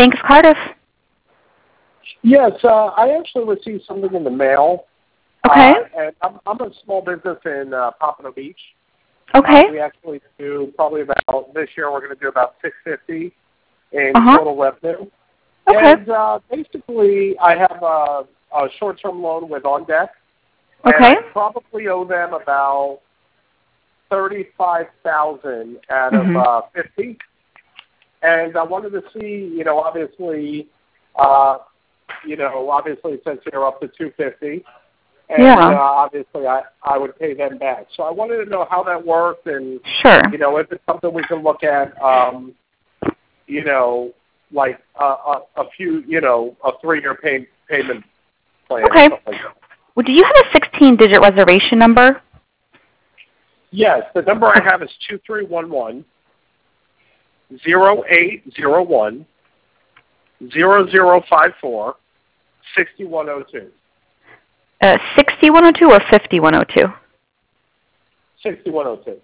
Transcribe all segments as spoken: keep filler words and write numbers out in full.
Bank of Cardiff. Yes, uh, I actually received something in the mail. Okay. Uh, and I'm, I'm a small business in uh, Pompano Beach. Okay. Uh, we actually do probably about, this year we're going to do about six hundred fifty dollars in Uh-huh. total revenue. Okay. And uh, basically, I have a, a short-term loan with On Deck. Okay. And I probably owe them about thirty-five thousand dollars out Mhm. of uh, fifty. And I wanted to see, you know, obviously, uh, you know, obviously since they're up to two hundred fifty, and Yeah. uh, obviously I, I would pay them back. So I wanted to know how that worked, and Sure. you know, if it's something we can look at, um, you know, like a, a, a few, you know, a three-year pay, payment plan. Okay. Or something like that. Well, do you have a sixteen-digit reservation number? Yes, the number I have is two three one one zero eight zero one zero zero five four six one zero two. Uh, sixty one oh two or fifty one oh two? six one zero two.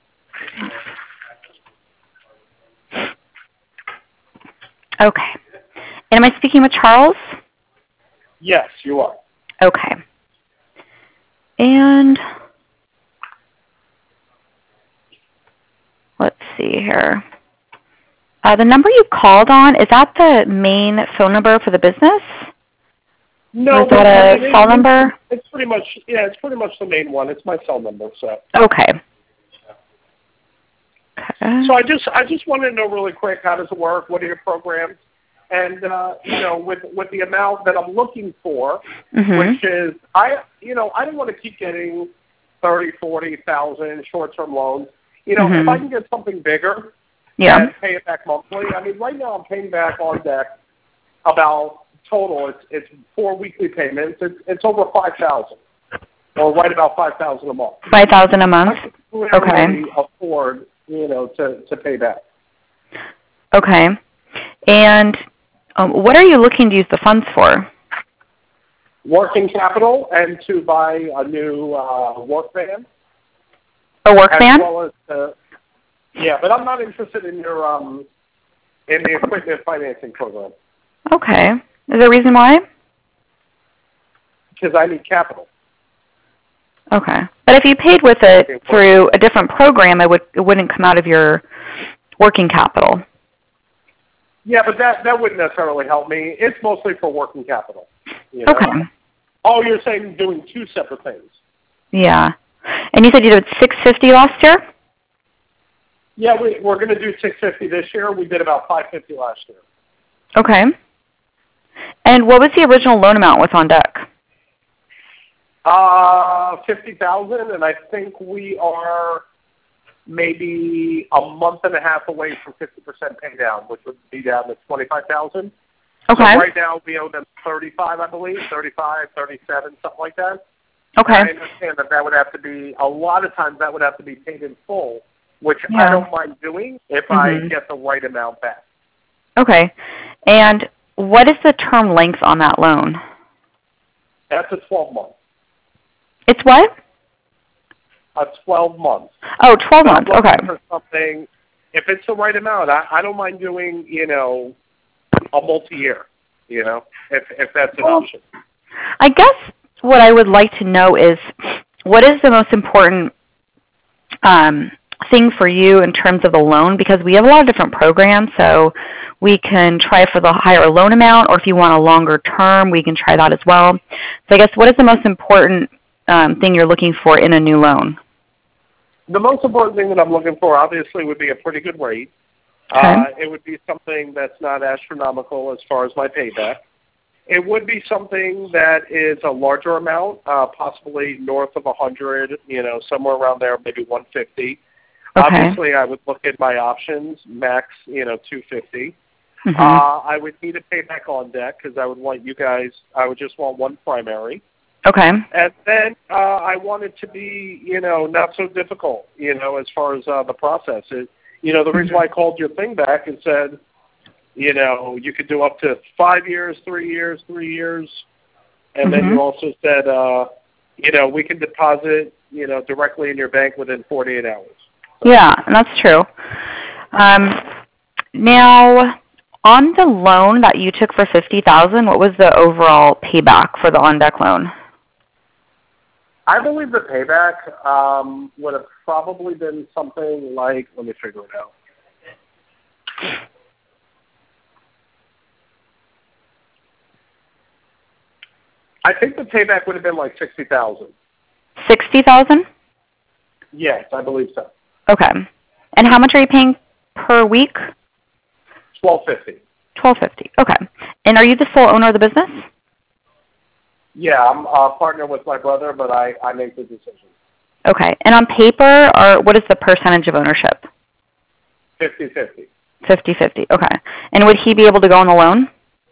Okay. And am I speaking with Charles? Yes, you are. Okay. And let's see here. Uh, the number you called on, is that the main phone number for the business? No, or is that a I mean, cell it, number? It's pretty much, yeah, it's pretty much the main one. It's my cell number, so. Okay. Okay. So I just, I just wanted to know really quick, how does it work? What are your programs? And uh, you know, with with the amount that I'm looking for, Mhm. which is, I, you know, I don't want to keep getting thirty, forty thousand short-term loans. You know, Mhm. if I can get something bigger, Yeah. and pay it back monthly. I mean, right now I'm paying back On Deck about total. It's it's four weekly payments. It's it's over five thousand, or right about five thousand a month. Five thousand a month. I can clearly Okay. afford, you know, to to pay back. Okay. And um, what are you looking to use the funds for? Working capital and to buy a new uh, work van. A work as van? Well as to, yeah, but I'm not interested in your um in the equipment financing program Okay. Is there a reason why? because I need capital. Okay. But if you paid with it through a different program, it would it wouldn't come out of your working capital. Yeah, but that that wouldn't necessarily help me. It's mostly for working capital. You know? Okay. Oh, you're saying doing two separate things. Yeah. And you said you did six fifty last year? Yeah, we, we're going to do six fifty this year. We did about five fifty last year. Okay. And what was the original loan amount with On Deck? Uh, fifty thousand, and I think we are maybe a month and a half away from fifty percent pay down, which would be down to twenty-five thousand. Okay. So right now we owe them thirty-five, I believe, thirty-five, thirty-seven, something like that. Okay. I understand that that would have to be, a lot of times that would have to be paid in full, which Yeah. I don't mind doing if Mhm. I get the right amount back. Okay. And what is the term length on that loan? That's a twelve month. It's what? A twelve month. Oh, twelve So I'm months. looking Okay. for something, if it's the right amount, I, I don't mind doing, you know, a multi-year, you know, if if that's an Well, option. I guess what I would like to know is what is the most important um, thing for you in terms of the loan? Because we have a lot of different programs, so we can try for the higher loan amount, or if you want a longer term, we can try that as well. So I guess what is the most important um, thing you're looking for in a new loan? The most important thing that I'm looking for, obviously, would be a pretty good rate. Okay. Uh, it would be something that's not astronomical as far as my payback. It would be something that is a larger amount, uh, possibly north of one hundred, you know, somewhere around there, maybe one fifty. Okay. Obviously, I would look at my options, max, you know, two fifty. Mhm. Uh, I would need to pay back On Deck because I would want you guys, I would just want one primary. Okay. And then uh, I want it to be, you know, not so difficult, you know, as far as uh, the process. It, you know, the reason why I called your thing back and said, you know, you could do up to five years, three years, three years. And then Mhm. you also said, uh, you know, we can deposit, you know, directly in your bank within forty-eight hours. Yeah, and that's true. Um, now, on the loan that you took for fifty thousand dollars, what was the overall payback for the on-deck loan? I believe the payback um, would have probably been something like, let me figure it out. I think the payback would have been like sixty thousand dollars. sixty thousand dollars? Yes, I believe so. Okay. And how much are you paying per week? twelve fifty. twelve fifty. Okay. And are you the sole owner of the business? Yeah, I'm a partner with my brother, but I, I make the decision. Okay. And on paper, or what is the percentage of ownership? fifty fifty. fifty fifty. Okay. And would he be able to go on the loan?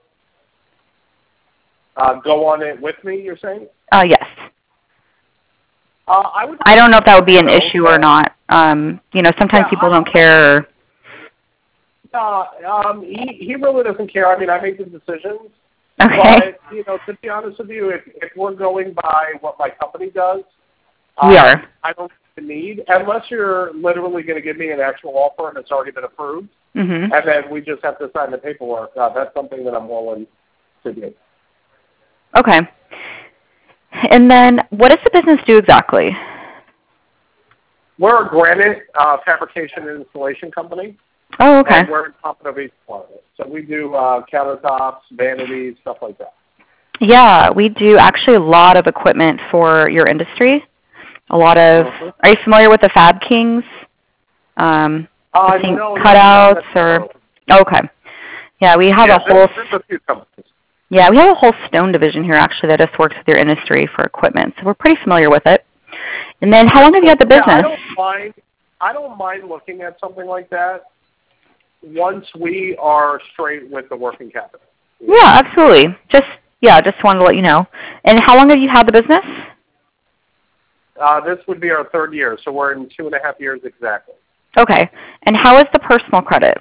Uh, go on it with me, you're saying? Uh, yes. Uh, I would. I don't know if that would be an know, issue or not. Um, you know, sometimes yeah, people I, don't care. Or, Uh, um, he, he really doesn't care. I mean, I make the decisions. okay. But, you know, to be honest with you, if, if we're going by what my company does, We uh, are. I don't see the need, unless you're literally going to give me an actual offer and it's already been approved, Mm-hmm. and then we just have to sign the paperwork. Uh, that's something that I'm willing to do. Okay. And then what does the business do exactly? We're a granite uh, fabrication and installation company. Oh, okay. And we're in Pompano Beach, Florida. So we do uh, countertops, vanities, stuff like that. Yeah, we do actually a lot of equipment for your industry. A lot of, Mm-hmm. are you familiar with the Fab Kings? Um, Uh, I think no, no, cutouts no, or, no. okay. Yeah, we have yeah, a whole, there's, there's a few companies. yeah, we have a whole stone division here actually that just works with your industry for equipment. So we're pretty familiar with it. And then how long have you had the business? Yeah, I don't mind. I don't mind looking at something like that once we are straight with the working capital. Yeah, absolutely. Just, yeah, just wanted to let you know. And how long have you had the business? Uh, this would be our third year, so we're in two and a half years exactly. Okay. And how is the personal credit?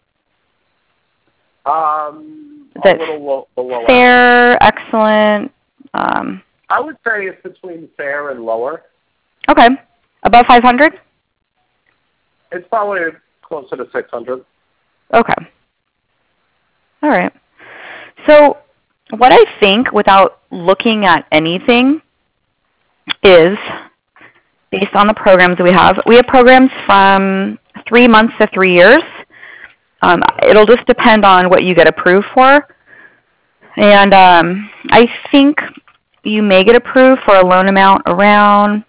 Um, a That's little low, below fair, excellent. Um, I would say it's between fair and lower. okay. Above five hundred? It's probably closer to six hundred. Okay. All right. So what I think, without looking at anything, is based on the programs we have. We have programs from three months to three years. Um, it'll just depend on what you get approved for. And um, I think you may get approved for a loan amount around,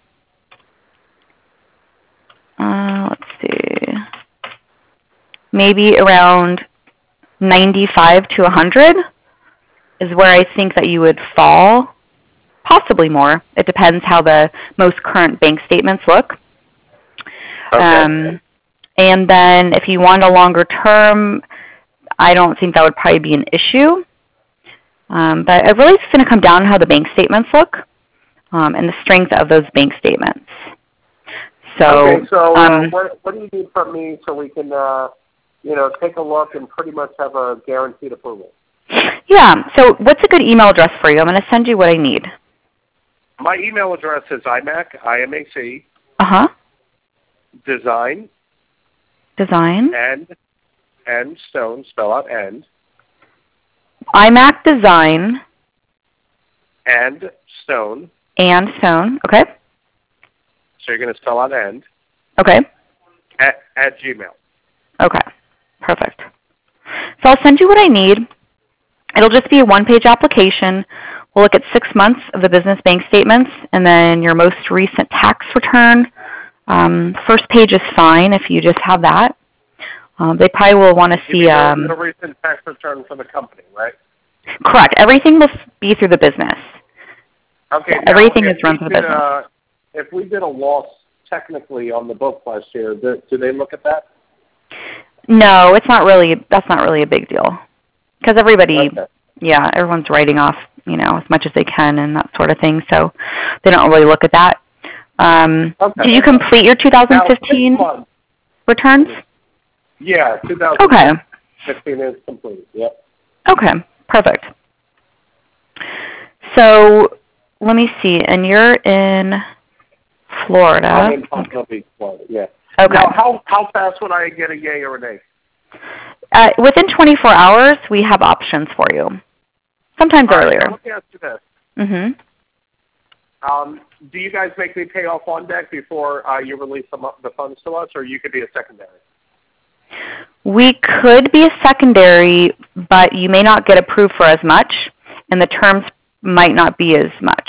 uh, let's see, maybe around ninety-five to one hundred is where I think that you would fall. Possibly more. It depends how the most current bank statements look. Okay. Um, and then if you want a longer term, I don't think that would probably be an issue. Um, but it really is going to come down to how the bank statements look um, and the strength of those bank statements. So, okay, so uh, um, what, what do you need from me so we can, uh, you know, take a look and pretty much have a guaranteed approval? yeah, so what's a good email address for you? I'm going to send you what I need. My email address is imac, I M A C, Uh-huh. design, Design. and, and stone, spell out and, iMac Design and stone. and Stone. Okay. So you're going to spell out and, Okay. at, at Gmail. Okay. Perfect. So I'll send you what I need. It'll just be a one-page application. We'll look at six months of the business bank statements and then your most recent tax return. Um, first page is fine if you just have that. Um, they probably will want to You see. mean the, Um, the recent tax return for the company, right? correct. Everything will be through the business. Okay. Yeah, now, everything if is run we through the did, business. Uh, if we did a loss technically on the book last year, do, do they look at that? No, it's not really. That's not really a big deal because everybody, Okay. yeah, everyone's writing off, you know, as much as they can and that sort of thing. So they don't really look at that. Um, Okay. Did you complete your two thousand Now, fifteen six months. returns? Yeah, two thousand fifteen Okay. is complete. Yep. Okay. Perfect. So let me see. And you're in Florida. I'm in Pompano Beach, Florida. Yeah. Okay. Now, how how fast would I get a yay or a nay? Uh, within twenty-four hours, we have options for you. Sometimes All right, earlier. so let me ask you this. Mm-hmm. Um, do you guys make me pay off on deck before uh, you release the, the funds to us, or you could be a secondary? We could be a secondary, but you may not get approved for as much, and the terms might not be as much.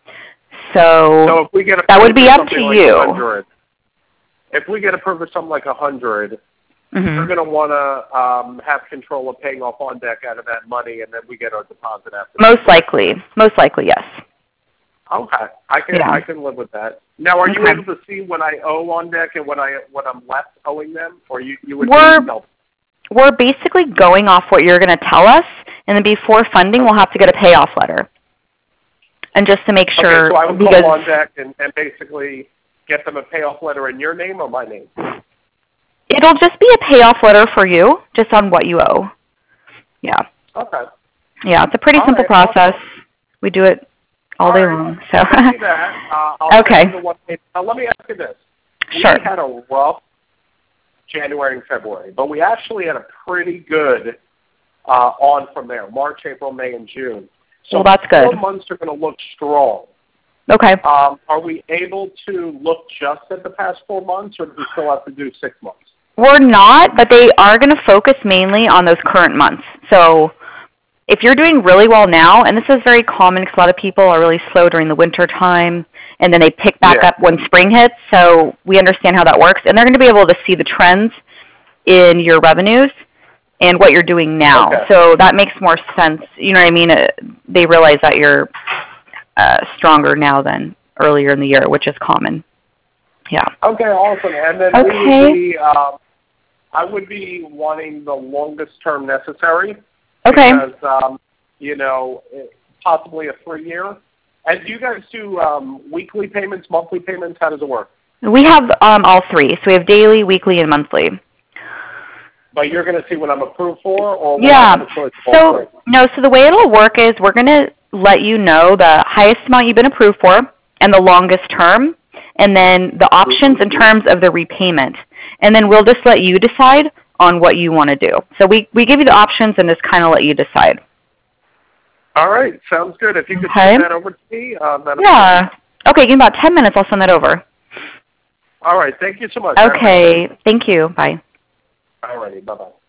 So, so if we get that would be up to like you. one hundred, if we get approved for something like one hundred, mm-hmm. We're going to want to um, have control of paying off on deck out of that money, and then we get our deposit after. Most likely. Most likely, yes. Okay, I can yeah. I can live with that. Now, are okay. you able to see what I owe on deck and what I what I'm left owing them, or you you would? We're we're basically going off what you're going to tell us, and then before funding, we'll have to get a payoff letter, and just to make sure. Okay, so I would call on deck and, and basically get them a payoff letter in your name or my name. It'll just be a payoff letter for you, just on what you owe. Yeah. Okay. Yeah, it's a pretty all simple right, process. awesome. We do it all, all day right. long. So. I'll do that. Uh, I'll okay. Now, let me ask you this. Sure. We had a rough January and February, but we actually had a pretty good uh, on from there, March, April, May, and June. So well, that's good. Four months are going to look strong. Okay. Um, are we able to look just at the past four months, or do we still have to do six months? We're not, but they are going to focus mainly on those current months. So if you're doing really well now, and this is very common because a lot of people are really slow during the winter time, and then they pick back yeah. up when spring hits, so we understand how that works. And they're going to be able to see the trends in your revenues and what you're doing now. Okay. So that makes more sense. You know what I mean? Uh, they realize that you're uh, stronger now than earlier in the year, which is common. Yeah. Okay, awesome. And then okay. we would be, um, I would be wanting the longest term necessary. Okay. Because, um, you know, possibly a three-year. And do you guys do um, weekly payments, monthly payments? How does it work? We have um, all three. So we have daily, weekly, and monthly. But you're going to see what I'm approved for? Or yeah. So, no, so the way it'll work is we're going to let you know the highest amount you've been approved for and the longest term, and then the options in terms of the repayment. And then we'll just let you decide on what you want to do. So we, we give you the options and just kind of let you decide. All right. Sounds good. If you could okay. send that over to me. Uh, yeah. Okay, give me about ten minutes. I'll send that over. All right. Thank you so much. Okay. Thank you. Bye. All righty. Bye-bye.